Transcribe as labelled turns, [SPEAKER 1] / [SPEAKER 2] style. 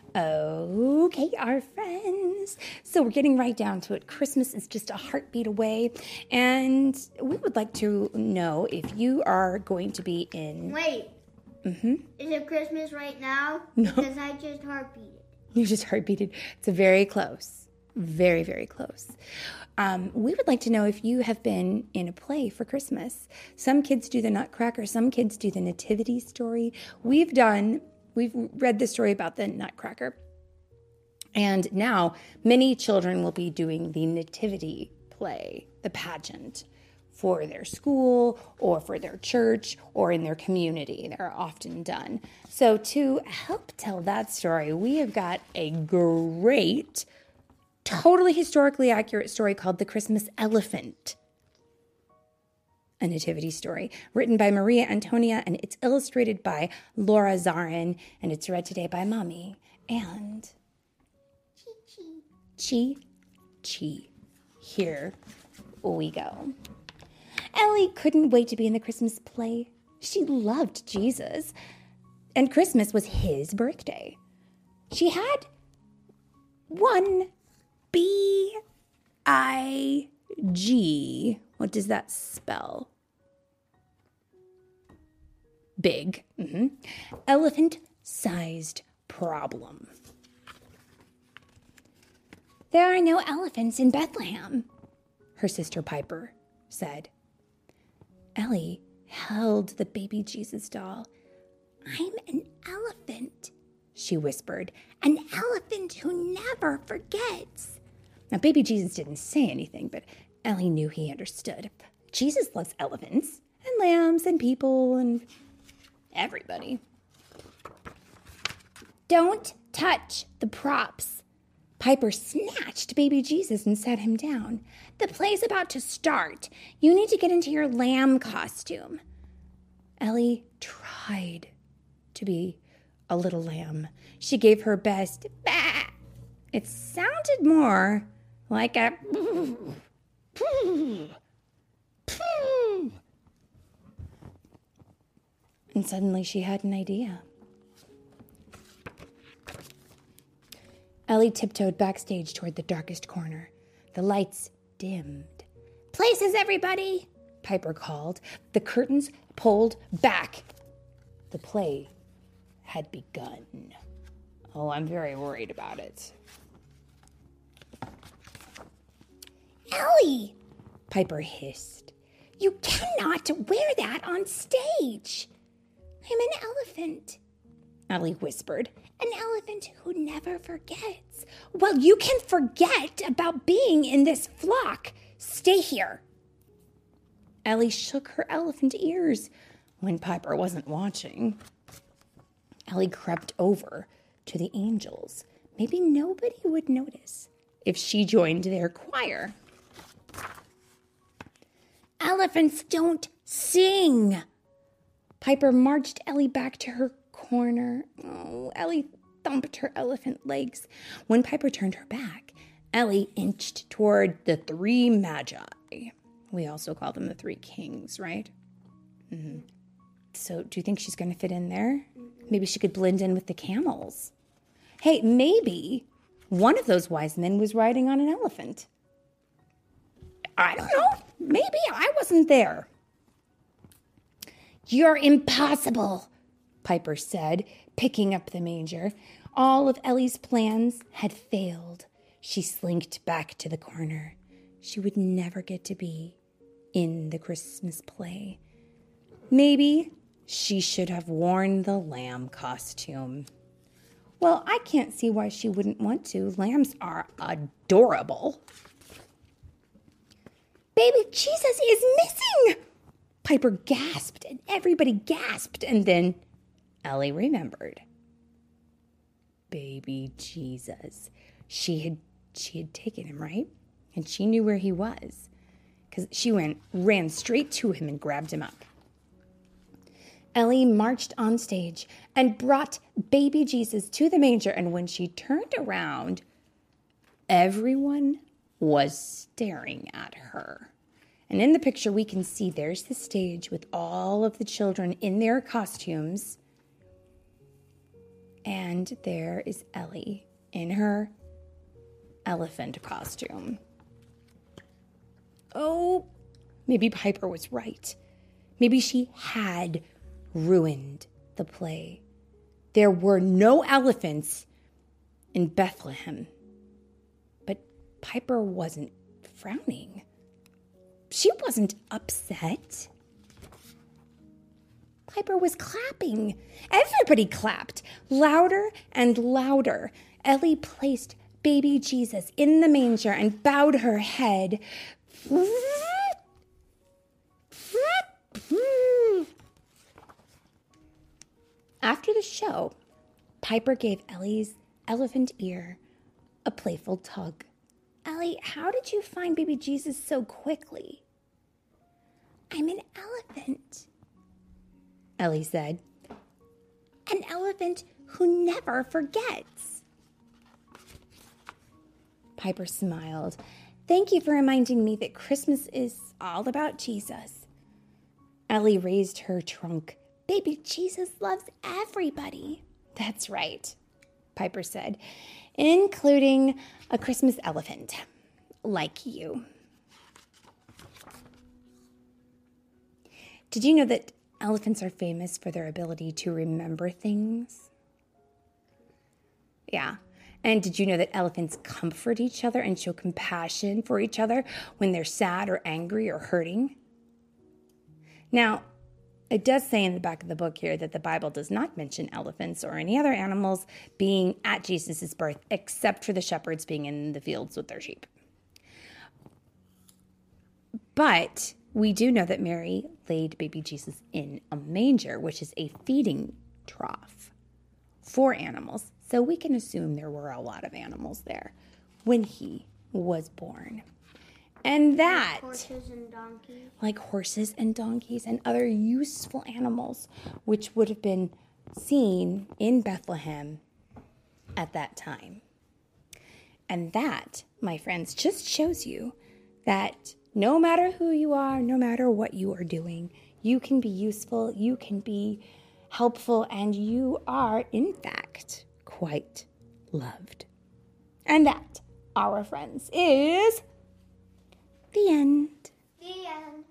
[SPEAKER 1] Okay, our friends. So we're getting right down to it. Christmas is just a heartbeat away. And we would like to know if you are going to be in...
[SPEAKER 2] Wait.
[SPEAKER 1] Mm-hmm.
[SPEAKER 2] Is it Christmas right now?
[SPEAKER 1] No.
[SPEAKER 2] Because I just heartbeated.
[SPEAKER 1] You just heartbeated. It's very close. Very, very close. We would like to know if you have been in a play for Christmas. Some kids do the Nutcracker. Some kids do the Nativity story. We've read the story about the Nutcracker. And now many children will be doing the Nativity play, the pageant, for their school or for their church or in their community. They're often done. So to help tell that story, we have got a great, totally historically accurate story called The Christmas Elephant, a nativity story, written by Maria Antonia, and it's illustrated by Laura Zarin, and it's read today by Mommy and Chi. Here we go. Ellie couldn't wait to be in the Christmas play. She loved Jesus, and Christmas was his birthday. She had one B-I-G. What does that spell? Big. Mm-hmm. Elephant-sized problem. There are no elephants in Bethlehem, her sister Piper said. Ellie held the baby Jesus doll. I'm an elephant, she whispered. An elephant who never forgets. Now, baby Jesus didn't say anything, but Ellie knew he understood. Jesus loves elephants and lambs and people and everybody. Don't touch the props. Piper snatched baby Jesus and set him down. The play's about to start. You need to get into your lamb costume. Ellie tried to be a little lamb. She gave her best. Bah! It sounded more like a... And suddenly she had an idea. Ellie tiptoed backstage toward the darkest corner. The lights dimmed. Places, everybody, Piper called. The curtains pulled back. The play had begun. Oh, I'm very worried about it. Ellie, Piper hissed. You cannot wear that on stage. I'm an elephant, Ellie whispered. An elephant who never forgets. Well, you can forget about being in this flock. Stay here. Ellie shook her elephant ears when Piper wasn't watching. Ellie crept over to the angels. Maybe nobody would notice if she joined their choir. Elephants don't sing. Piper marched Ellie back to her corner. Oh, Ellie thumped her elephant legs. When Piper turned her back, Ellie inched toward the three magi. We also call them the three kings, right? Mm-hmm. So do you think she's going to fit in there? Maybe she could blend in with the camels. Hey, maybe one of those wise men was riding on an elephant. I don't know. Maybe I wasn't there. You're impossible, Piper said, picking up the manger. All of Ellie's plans had failed. She slinked back to the corner. She would never get to be in the Christmas play. Maybe she should have worn the lamb costume. Well, I can't see why she wouldn't want to. Lambs are adorable. Baby Jesus is missing! Piper gasped, and everybody gasped, and then Ellie remembered. Baby Jesus. She had taken him, right? And she knew where he was, because she ran straight to him and grabbed him up. Ellie marched on stage and brought baby Jesus to the manger, and when she turned around, everyone was staring at her. And in the picture, we can see there's the stage with all of the children in their costumes. And there is Ellie in her elephant costume. Oh, maybe Piper was right. Maybe she had ruined the play. There were no elephants in Bethlehem. But Piper wasn't frowning. She wasn't upset. Piper was clapping. Everybody clapped, louder and louder. Ellie placed baby Jesus in the manger and bowed her head. After the show, Piper gave Ellie's elephant ear a playful tug. Ellie, how did you find baby Jesus so quickly? I'm an elephant, Ellie said. An elephant who never forgets. Piper smiled. Thank you for reminding me that Christmas is all about Jesus. Ellie raised her trunk. Baby Jesus loves everybody. That's right, Piper said, including a Christmas elephant like you. Did you know that elephants are famous for their ability to remember things? Yeah. And did you know that elephants comfort each other and show compassion for each other when they're sad or angry or hurting? Now, it does say in the back of the book here that the Bible does not mention elephants or any other animals being at Jesus' birth, except for the shepherds being in the fields with their sheep. But we do know that Mary laid baby Jesus in a manger, which is a feeding trough for animals. So we can assume there were a lot of animals there when he was born. And that, like horses and donkeys and other useful animals, which would have been seen in Bethlehem at that time. And that, my friends, just shows you that no matter who you are, no matter what you are doing, you can be useful, you can be helpful, and you are, in fact, quite loved. And that, our friends, is the end.
[SPEAKER 2] The end.